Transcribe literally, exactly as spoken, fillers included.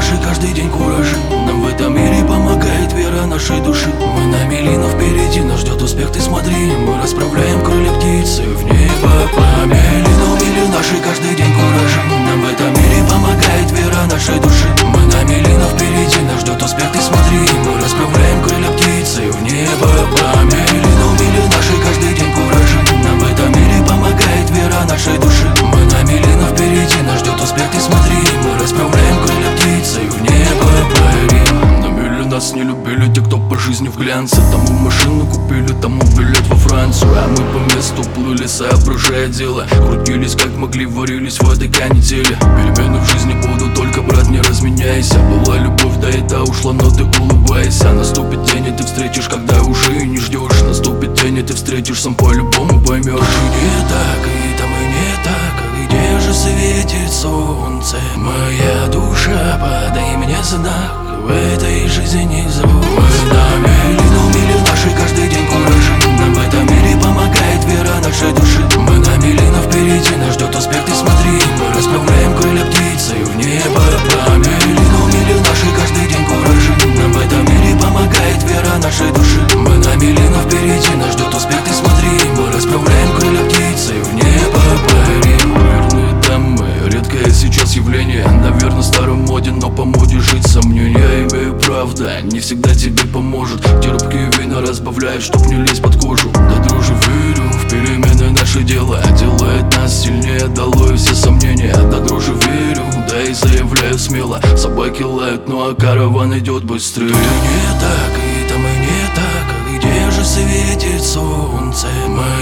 наши каждый день кураж. Нам в этом мире помогает вера нашей души. Мы на мили, но впереди нас ждет успех, ты смотри. Мы расправляем крылья птицы в небо. По мили, но мили наши каждый день кураж. Нам в этом мире помогает вера нашей души. Мы на мили, но впереди нас ждет успех, ты смотри. Мы расправляем крылья птицы в небо. По мили, но мили наши каждый день кураж. Нам в этом мире помогает вера нашей души. Мы на мили, но впереди нас ждет успех, ты смотри. Мы расправляем крылья птицы в небо парим. На мили нас не любили те, кто по жизни в глянце. Тому машину купили, тому билет во Францию. А мы по месту плыли, соображая дело. Крутились как могли, варились в этой канители. Перемены в жизни будут, только, брат, не разменяйся. Была любовь, да и та ушла, но ты улыбайся. Наступит день, и ты встретишь, когда уже и не ждешь. Наступит день, и ты встретишь, сам по-любому поймешь. И не так, и там и не так. Где же светит солнце? Моя душа, подай мне знак. В этой жизни зру. Мы на мили, но мили наши каждый день кураж. Нам в этом мире помогает вера нашей души. Мы на мили, но впереди нас ждет успех, ты смотри. Мы расправляем крылья птицы в небо. По мили, но мили наши каждый день кураж. Нам в этом мире помогает вера нашей души. Мы на мили, но впереди нас ждет успех, ты смотри. Мы расправляем крылья птицы в небо парим. Верные дамы, редкое сейчас явление. Наверное, старом моде, но по моде жить сомнения. Имею правда, не всегда тебе поможет. Терпкие вина разбавляют, чтоб не лезть под кожу. Да дружи, верю в перемены, наше дело делает нас сильнее, долой все сомнения. Да дружи, верю, да и заявляю смело. Собаки лают, ну а караван идет быстрее. Тут и не так, и там и не так. Где же светит солнце? Мы